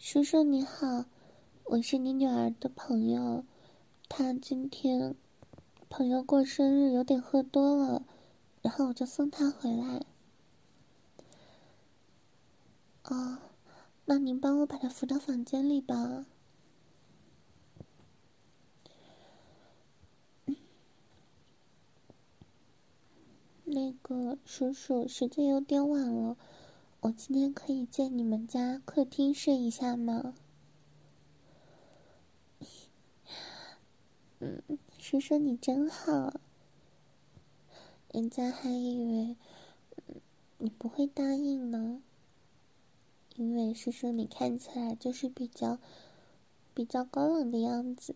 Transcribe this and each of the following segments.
叔叔你好，我是你女儿的朋友，她今天朋友过生日有点喝多了，然后我就送她回来。哦，那您帮我把她扶到房间里吧。那个叔叔，时间有点晚了，我今天可以借你们家客厅睡一下吗？叔叔你真好，人家还以为你不会答应呢，因为叔叔你看起来就是比较高冷的样子。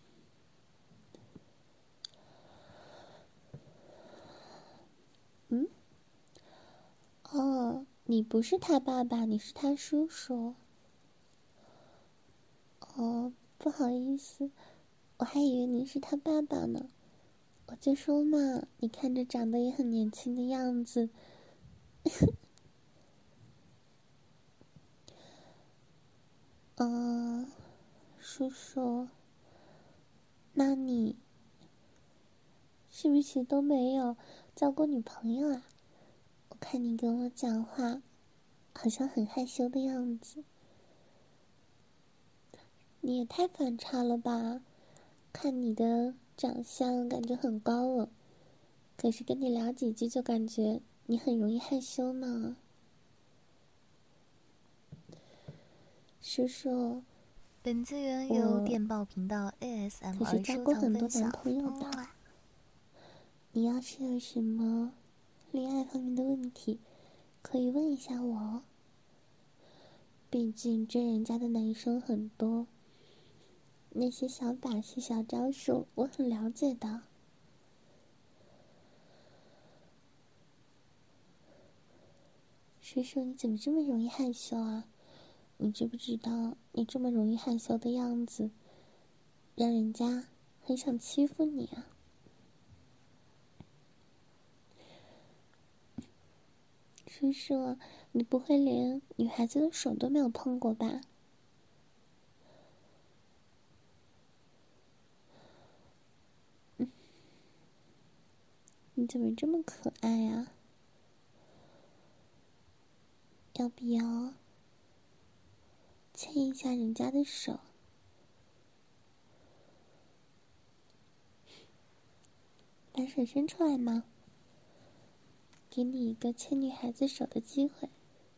哦，你不是他爸爸，你是他叔叔。哦，不好意思，我还以为你是他爸爸呢。我就说嘛，你看着长得也很年轻的样子。叔叔，那你是不是都没有交过女朋友啊？我看你跟我讲话，好像很害羞的样子。你也太反差了吧！看你的长相，感觉很高冷，可是跟你聊几句就感觉你很容易害羞呢。叔叔， 本资源由电报频道可是 ASMR 交收过很多藏分享。 男朋友的。你要是有什么恋爱方面的问题，可以问一下我哦。毕竟追人家的男生很多，那些小把戏、小招数我很了解的。叔叔，你怎么这么容易害羞啊？你知不知道，你这么容易害羞的样子，让人家很想欺负你啊？叔叔，你不会连女孩子的手都没有碰过吧？你怎么这么可爱啊？要不要牵一下人家的手？把手伸出来吗？给你一个牵女孩子手的机会。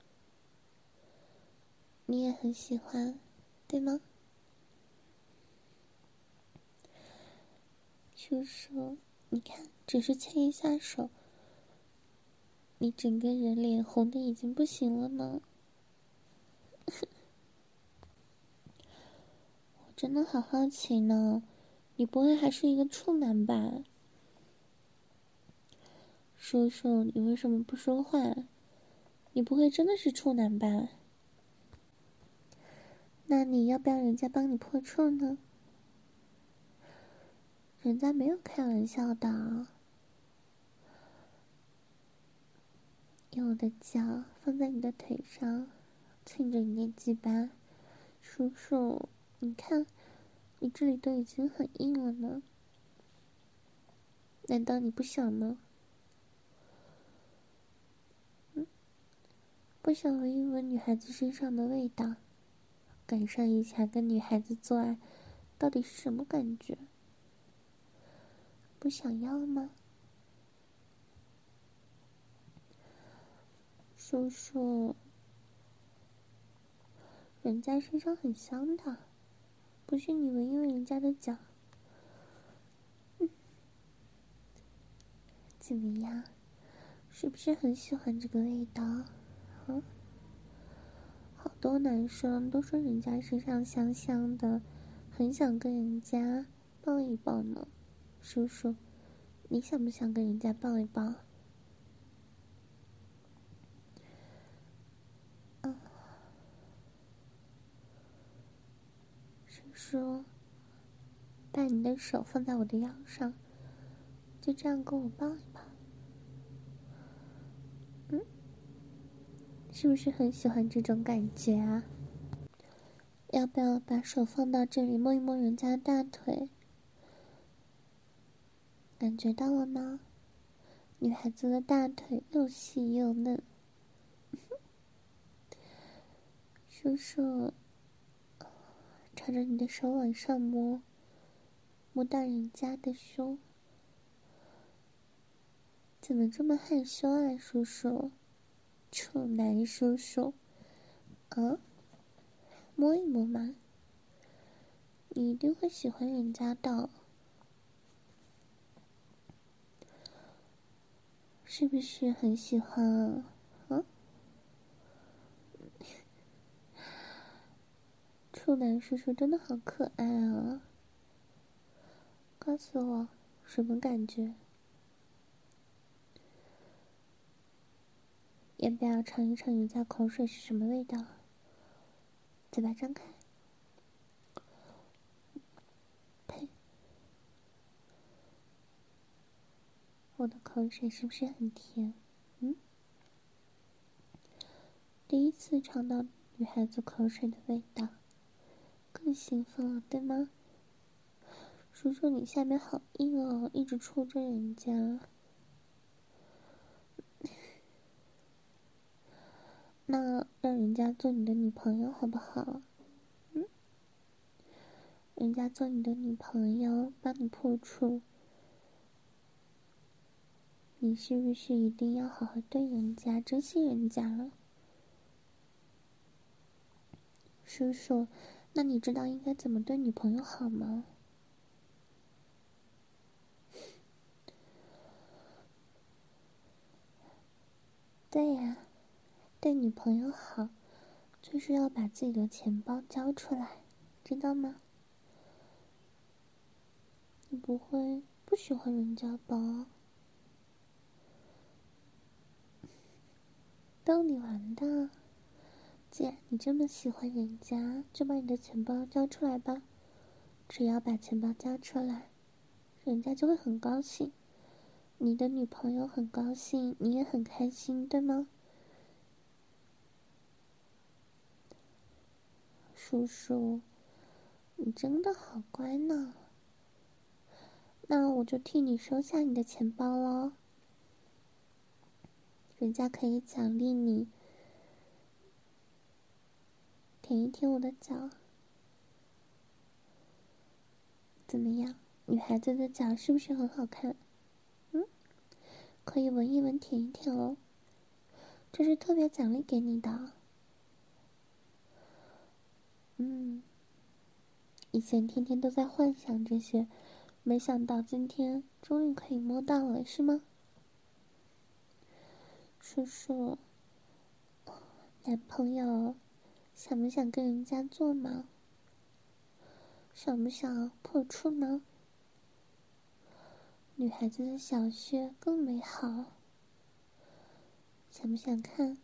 你也很喜欢，对吗？叔叔，你看，只是牵一下手，你整个人脸红的已经不行了呢。我真的好好奇呢，你不会还是一个处男吧？叔叔，你为什么不说话？你不会真的是处男吧？那你要不要人家帮你破处呢？人家没有开玩笑的。用我的脚放在你的腿上，亲着你的鸡巴。叔叔，你看，你这里都已经很硬了呢，难道你不想吗？不想闻一闻女孩子身上的味道，感受一下跟女孩子做爱到底是什么感觉？不想要吗？叔叔，人家身上很香的，不信你闻一闻人家的脚。怎么样？是不是很喜欢这个味道？好多男生都说人家身上香香的，很想跟人家抱一抱呢。叔叔，你想不想跟人家抱一抱？叔叔，把你的手放在我的腰上，就这样跟我抱一抱。是不是很喜欢这种感觉啊？ 要不要把手放到这里摸一摸人家的大腿？感觉到了吗？女孩子的大腿又细又嫩。叔叔朝着你的手往上摸，摸到人家的胸。怎么这么害羞啊，叔叔？处男叔叔。啊？摸一摸嘛，你一定会喜欢人家的。是不是很喜欢啊？啊？处男叔叔真的好可爱啊！告诉我，什么感觉？要不要尝一尝人家口水是什么味道？嘴巴张开。呸！我的口水是不是很甜？第一次尝到女孩子口水的味道，更兴奋了，对吗？叔叔，你下面好硬哦，一直戳着人家。那让人家做你的女朋友好不好？人家做你的女朋友，帮你破处，你是不是一定要好好对人家，珍惜人家了？叔叔，那你知道应该怎么对女朋友好吗？对呀，对女朋友好，就是要把自己的钱包交出来，知道吗？你不会不喜欢人家吧？逗你玩的。既然你这么喜欢人家，就把你的钱包交出来吧。只要把钱包交出来，人家就会很高兴，你的女朋友很高兴，你也很开心，对吗？叔叔，你真的好乖呢。那我就替你收下你的钱包咯。人家可以奖励你，舔一舔我的脚。怎么样？女孩子的脚是不是很好看？可以闻一闻，舔一舔哦。这是特别奖励给你的。以前天天都在幻想这些，没想到今天终于可以摸到了，是吗？叔叔，男朋友想不想跟人家做吗？想不想破处呢？女孩子的小穴更美好，想不想看？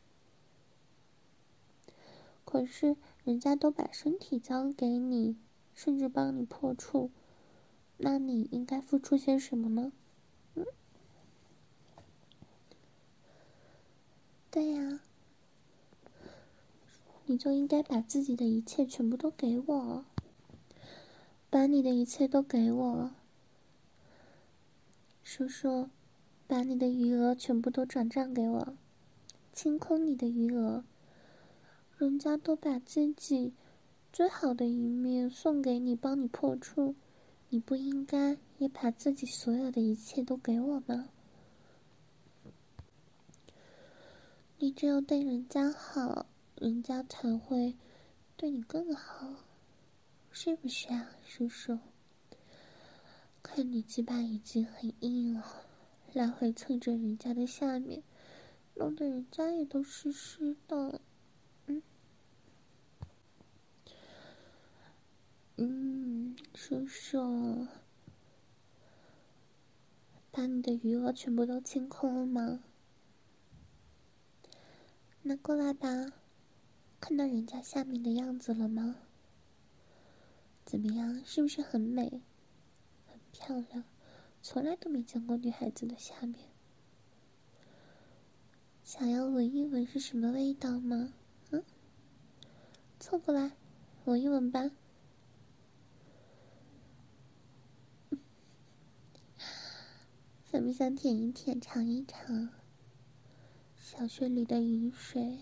可是人家都把身体交给你，甚至帮你破处，那你应该付出些什么呢？对呀，你就应该把自己的一切全部都给我，把你的一切都给我。叔叔，把你的余额全部都转账给我，清空你的余额。人家都把自己最好的一面送给你，帮你破处，你不应该也把自己所有的一切都给我吗？你只有对人家好，人家才会对你更好，是不是啊，叔叔？看你鸡巴已经很硬了，来回蹭着人家的下面，弄得人家也都湿湿的。叔叔，把你的余额全部都清空了吗？那过来吧，看到人家下面的样子了吗？怎么样，是不是很美，很漂亮？从来都没见过女孩子的下面。想要闻一闻是什么味道吗？凑过来， 吻一吻吧。想不想舔一舔，尝一尝小穴里的饮水？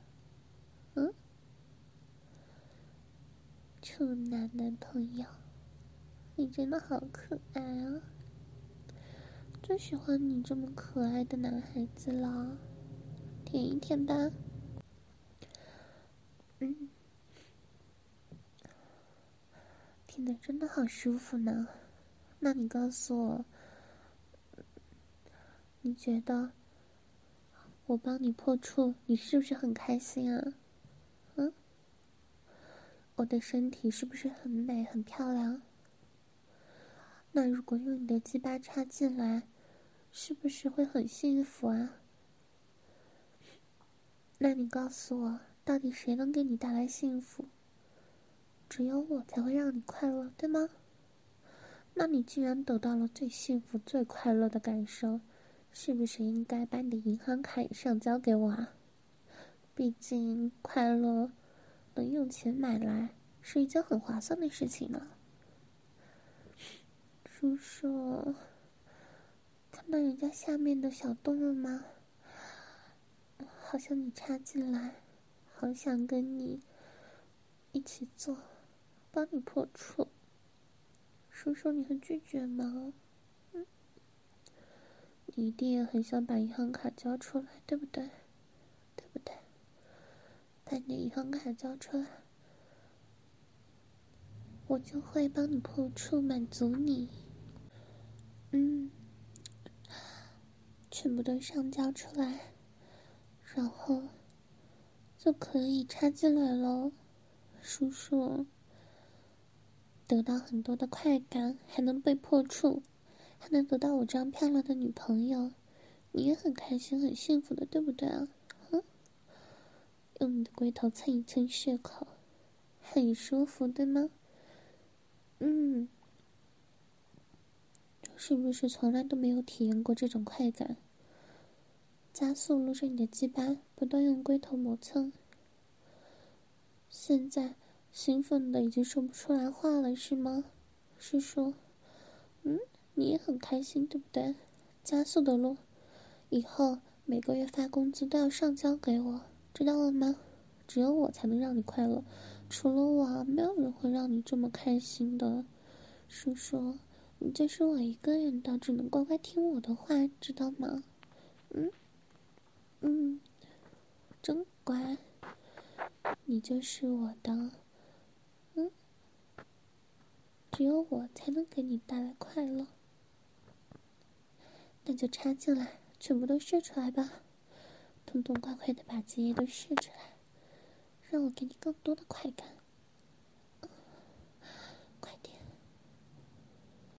处男朋友，你真的好可爱啊！最喜欢你这么可爱的男孩子了，舔一舔吧。舔得真的好舒服呢。那你告诉我，你觉得我帮你破处，你是不是很开心啊？我的身体是不是很美很漂亮？那如果用你的鸡巴插进来，是不是会很幸福啊？那你告诉我，到底谁能给你带来幸福？只有我才会让你快乐，对吗？那你既然得到了最幸福最快乐的感受，是不是应该把你的银行卡也上交给我啊？毕竟快乐能用钱买来，是一件很划算的事情呢。叔叔，看到人家下面的小洞了吗？好像你插进来，好想跟你一起做，帮你破处。叔叔，你会拒绝吗？你一定也很想把银行卡交出来，对不对？对不对？把你的银行卡交出来，我就会帮你破处，满足你。全部都上交出来，然后就可以插进来咯。叔叔得到很多的快感，还能被破处，还能得到我这样漂亮的女朋友，你也很开心很幸福的，对不对啊？用你的龟头蹭一蹭血口，很舒服对吗？是不是从来都没有体验过这种快感？加速撸着你的鸡巴，不断用龟头磨蹭，现在兴奋的已经说不出来话了，是吗？是说，你也很开心，对不对？加速的撸，以后每个月发工资都要上交给我，知道了吗？只有我才能让你快乐，除了我，没有人会让你这么开心的。叔叔，你就是我一个人的，只能乖乖听我的话，知道吗？真乖，你就是我的，只有我才能给你带来快乐。那就插进来，全部都射出来吧，痛痛快快的把精液都射出来，让我给你更多的快感。